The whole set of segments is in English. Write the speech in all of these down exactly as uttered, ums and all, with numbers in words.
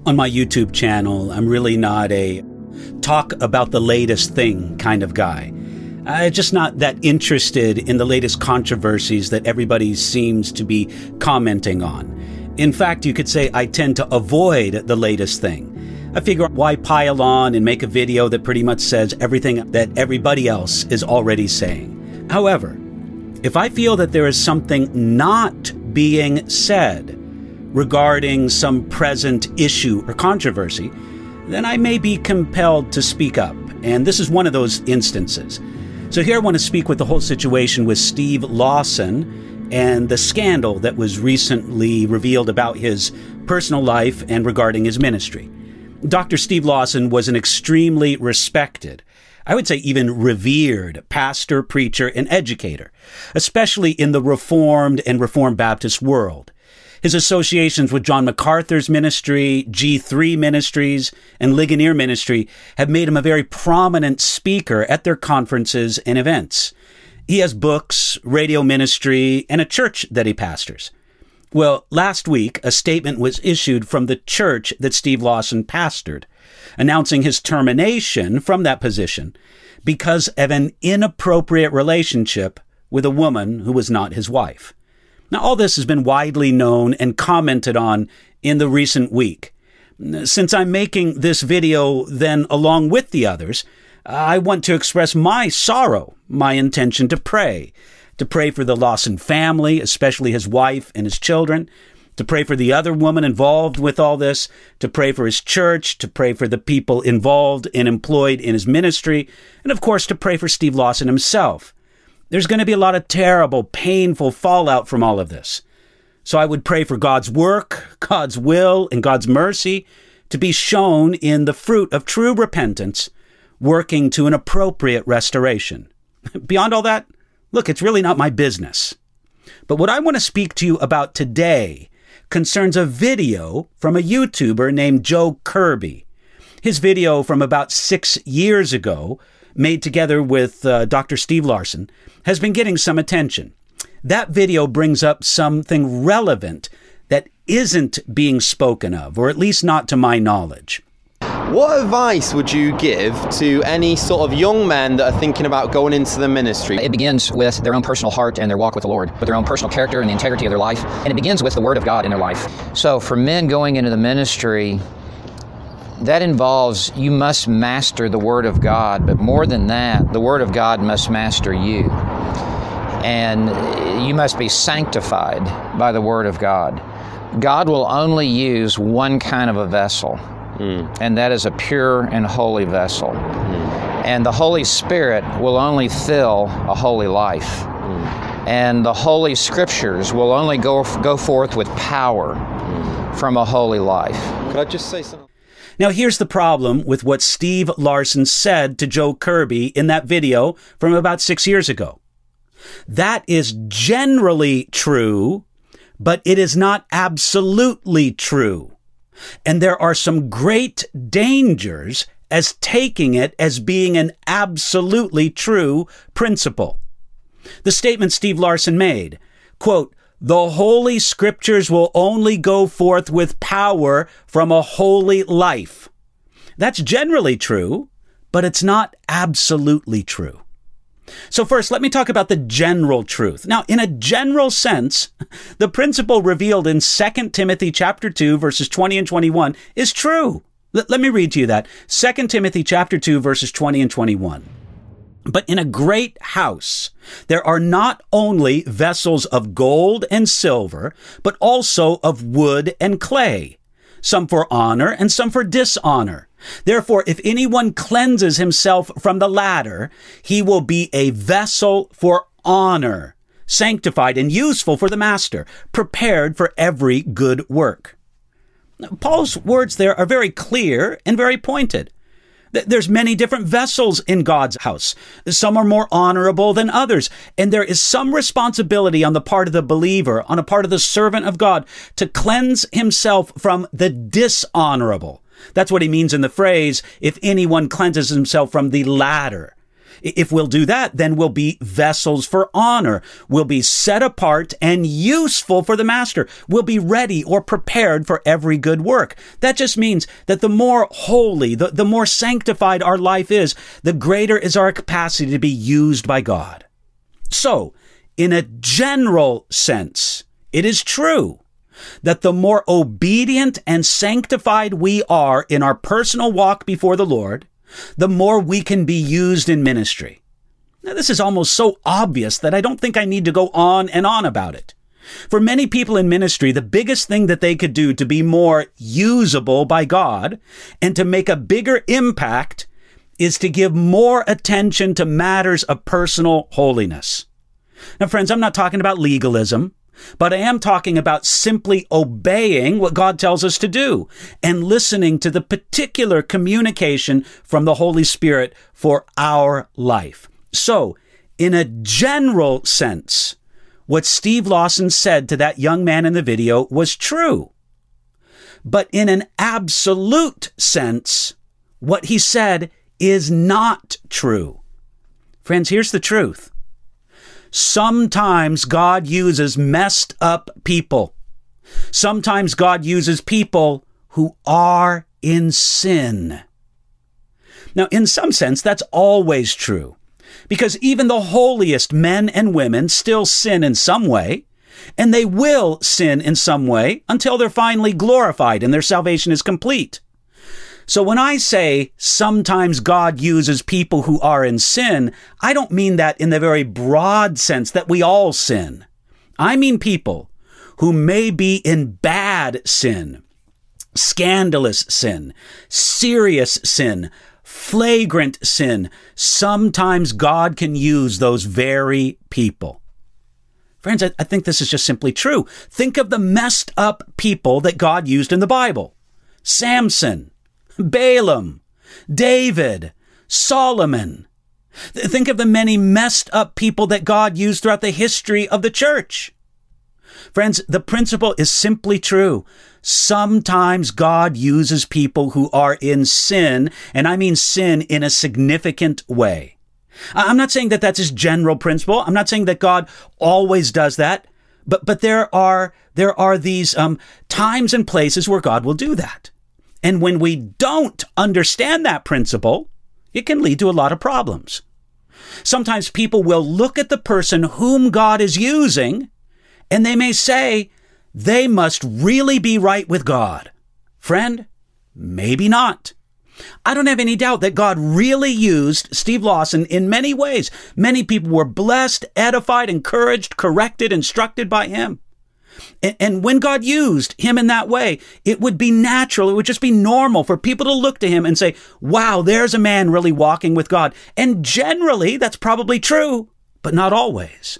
On my YouTube channel, I'm really not a talk about the latest thing kind of guy. I'm just not that interested in the latest controversies that everybody seems to be commenting on. In fact, you could say I tend to avoid the latest thing. I figure why pile on and make a video that pretty much says everything that everybody else is already saying. However, if I feel that there is something not being said regarding some present issue or controversy, then I may be compelled to speak up. And this is one of those instances. So here I want to speak with the whole situation with Steve Lawson and the scandal that was recently revealed about his personal life and regarding his ministry. Doctor Steve Lawson was an extremely respected, I would say even revered pastor, preacher, and educator, especially in the Reformed and Reformed Baptist world. His associations with John MacArthur's ministry, G three Ministries, and Ligonier Ministry have made him a very prominent speaker at their conferences and events. He has books, radio ministry, and a church that he pastors. Well, last week, a statement was issued from the church that Steve Lawson pastored, announcing his termination from that position because of an inappropriate relationship with a woman who was not his wife. Now, all this has been widely known and commented on in the recent week. Since I'm making this video, then, along with the others, I want to express my sorrow, my intention to pray, to pray for the Lawson family, especially his wife and his children, to pray for the other woman involved with all this, to pray for his church, to pray for the people involved and employed in his ministry, and of course, to pray for Steve Lawson himself. There's going to be a lot of terrible, painful fallout from all of this. So I would pray for God's work, God's will, and God's mercy to be shown in the fruit of true repentance, working to an appropriate restoration. Beyond all that, look, it's really not my business. But what I want to speak to you about today concerns a video from a YouTuber named Joe Kirby. His video from about six years ago, made together with uh, Doctor Steve Lawson, has been getting some attention. That video brings up something relevant that isn't being spoken of, or at least not to my knowledge. What advice would you give to any sort of young men that are thinking about going into the ministry? It begins with their own personal heart and their walk with the Lord, with their own personal character and the integrity of their life, and it begins with the Word of God in their life. So for men going into the ministry, that involves you must master the Word of God, but more than that, the Word of God must master you. And you must be sanctified by the Word of God. God will only use one kind of a vessel, mm. and that is a pure and holy vessel. Mm. And the Holy Spirit will only fill a holy life. Mm. And the Holy Scriptures will only go, go forth with power mm. from a holy life. Could I just say something? Now, here's the problem with what Steve Lawson said to Joe Kirby in that video from about six years ago. That is generally true, but it is not absolutely true. And there are some great dangers as taking it as being an absolutely true principle. The statement Steve Lawson made, quote, "The Holy Scriptures will only go forth with power from a holy life." That's generally true, but it's not absolutely true. So first, let me talk about the general truth. Now, in a general sense, the principle revealed in Second Timothy chapter two, verses twenty and twenty-one is true. L- let me read to you that. Second Timothy chapter two, verses twenty and twenty-one. "But in a great house, there are not only vessels of gold and silver, but also of wood and clay, some for honor and some for dishonor. Therefore, if anyone cleanses himself from the latter, he will be a vessel for honor, sanctified and useful for the master, prepared for every good work." Paul's words there are very clear and very pointed. There's many different vessels in God's house. Some are more honorable than others. And there is some responsibility on the part of the believer, on a part of the servant of God, to cleanse himself from the dishonorable. That's what he means in the phrase, if anyone cleanses himself from the latter. If we'll do that, then we'll be vessels for honor. We'll be set apart and useful for the master. We'll be ready or prepared for every good work. That just means that the more holy, the, the more sanctified our life is, the greater is our capacity to be used by God. So, in a general sense, it is true that the more obedient and sanctified we are in our personal walk before the Lord, the more we can be used in ministry. Now, this is almost so obvious that I don't think I need to go on and on about it. For many people in ministry, the biggest thing that they could do to be more usable by God and to make a bigger impact is to give more attention to matters of personal holiness. Now, friends, I'm not talking about legalism, but I am talking about simply obeying what God tells us to do and listening to the particular communication from the Holy Spirit for our life. So, in a general sense, what Steve Lawson said to that young man in the video was true. But in an absolute sense, what he said is not true. Friends, here's the truth. Sometimes God uses messed up people. Sometimes God uses people who are in sin. Now, in some sense, that's always true, because even the holiest men and women still sin in some way, and they will sin in some way until they're finally glorified and their salvation is complete. So when I say sometimes God uses people who are in sin, I don't mean that in the very broad sense that we all sin. I mean people who may be in bad sin, scandalous sin, serious sin, flagrant sin. Sometimes God can use those very people. Friends, I, I think this is just simply true. Think of the messed up people that God used in the Bible. Samson, Balaam, David, Solomon. Think of the many messed up people that God used throughout the history of the church. Friends, the principle is simply true. Sometimes God uses people who are in sin, and I mean sin in a significant way. I'm not saying that that's his general principle. I'm not saying that God always does that, but but there are there are these um, times and places where God will do that. And when we don't understand that principle, it can lead to a lot of problems. Sometimes people will look at the person whom God is using, and they may say, they must really be right with God. Friend, maybe not. I don't have any doubt that God really used Steve Lawson in many ways. Many people were blessed, edified, encouraged, corrected, instructed by him. And when God used him in that way, it would be natural, it would just be normal for people to look to him and say, wow, there's a man really walking with God. And generally, that's probably true, but not always.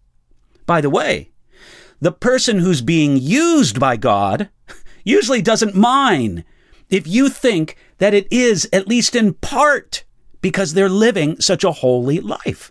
By the way, the person who's being used by God usually doesn't mind if you think that it is, at least in part, because they're living such a holy life.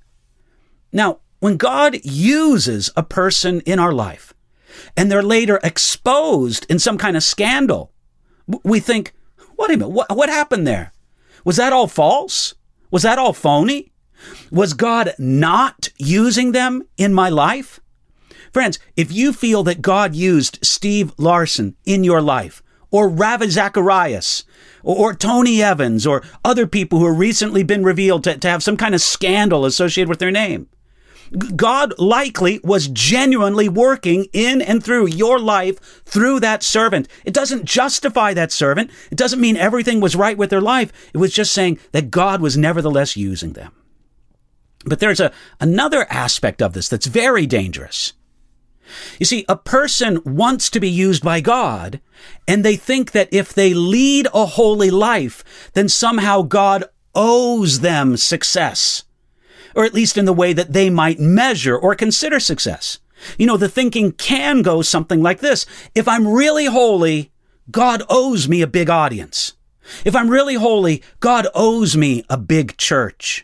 Now, when God uses a person in our life and they're later exposed in some kind of scandal, we think, wait a minute, what, what happened there? Was that all false? Was that all phony? Was God not using them in my life? Friends, if you feel that God used Steve Larson in your life, or Ravi Zacharias, or, or Tony Evans, or other people who have recently been revealed to, to have some kind of scandal associated with their name, God likely was genuinely working in and through your life through that servant. It doesn't justify that servant. It doesn't mean everything was right with their life. It was just saying that God was nevertheless using them. But there's a another aspect of this that's very dangerous. You see, a person wants to be used by God, and they think that if they lead a holy life, then somehow God owes them success. Or at least in the way that they might measure or consider success. You know, the thinking can go something like this. If I'm really holy, God owes me a big audience. If I'm really holy, God owes me a big church.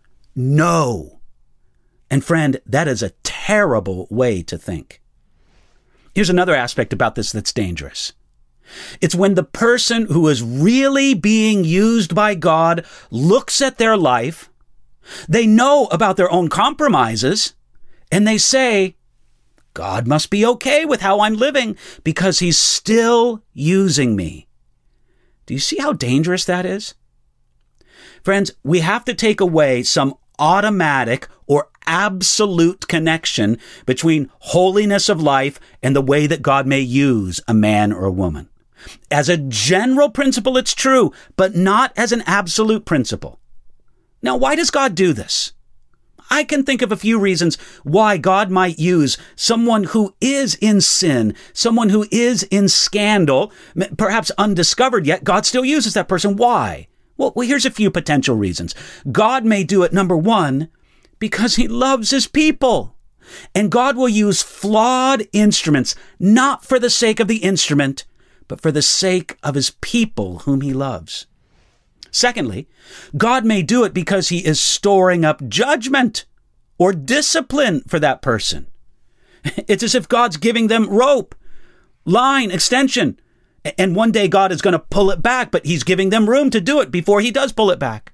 No. And friend, that is a terrible way to think. Here's another aspect about this that's dangerous. It's when the person who is really being used by God looks at their life They know about their own compromises, and they say, God must be okay with how I'm living because he's still using me. Do you see how dangerous that is? Friends, we have to take away some automatic or absolute connection between holiness of life and the way that God may use a man or a woman. As a general principle, it's true, but not as an absolute principle. Now, why does God do this? I can think of a few reasons why God might use someone who is in sin, someone who is in scandal, perhaps undiscovered yet. God still uses that person. Why? Well, well, here's a few potential reasons. God may do it, number one, because he loves his people. And God will use flawed instruments, not for the sake of the instrument, but for the sake of his people whom he loves. Secondly, God may do it because he is storing up judgment or discipline for that person. It's as if God's giving them rope, line, extension, and one day God is going to pull it back, but he's giving them room to do it before he does pull it back.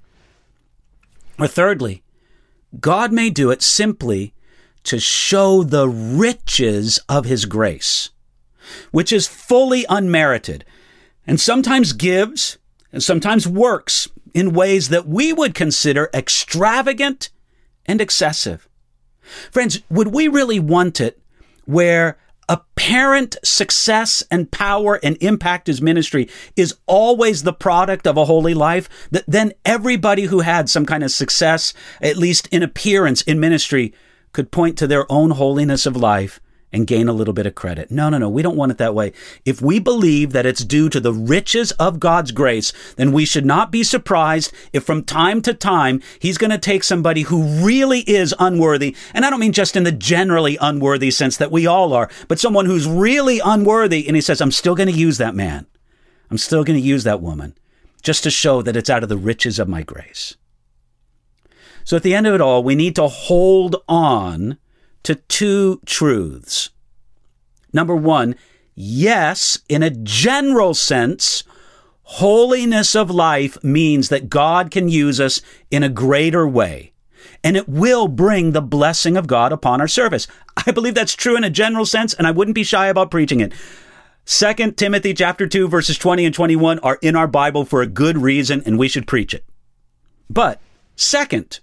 Or thirdly, God may do it simply to show the riches of his grace, which is fully unmerited, and sometimes gives and sometimes works in ways that we would consider extravagant and excessive. Friends, would we really want it where apparent success and power and impact as ministry is always the product of a holy life, that then everybody who had some kind of success, at least in appearance in ministry, could point to their own holiness of life and gain a little bit of credit? No, no, no. We don't want it that way. If we believe that it's due to the riches of God's grace, then we should not be surprised if from time to time he's going to take somebody who really is unworthy. And I don't mean just in the generally unworthy sense that we all are, but someone who's really unworthy. And he says, I'm still going to use that man. I'm still going to use that woman just to show that it's out of the riches of my grace. So at the end of it all, we need to hold on to two truths. Number one, yes, in a general sense, holiness of life means that God can use us in a greater way, and it will bring the blessing of God upon our service. I believe that's true in a general sense, and I wouldn't be shy about preaching it. Second Timothy chapter two, verses twenty and twenty-one are in our Bible for a good reason, and we should preach it. But second,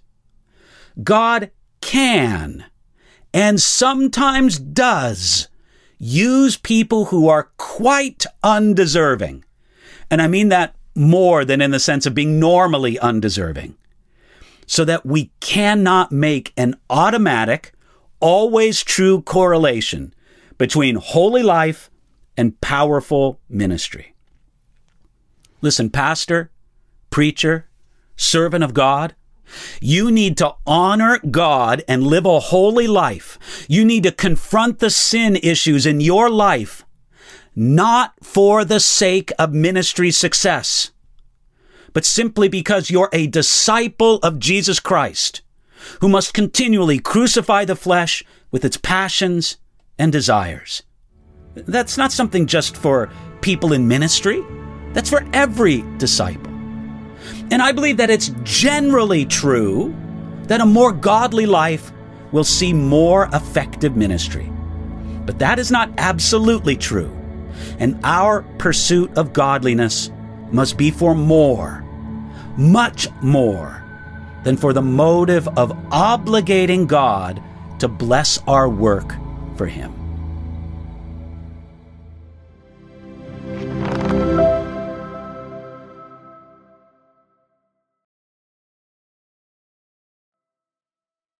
God can and sometimes does use people who are quite undeserving. And I mean that more than in the sense of being normally undeserving, so that we cannot make an automatic, always true correlation between holy life and powerful ministry. Listen, pastor, preacher, servant of God, you need to honor God and live a holy life. You need to confront the sin issues in your life, not for the sake of ministry success, but simply because you're a disciple of Jesus Christ, who must continually crucify the flesh with its passions and desires. That's not something just for people in ministry. That's for every disciple. And I believe that it's generally true that a more godly life will see more effective ministry. But that is not absolutely true. And our pursuit of godliness must be for more, much more, than for the motive of obligating God to bless our work for him.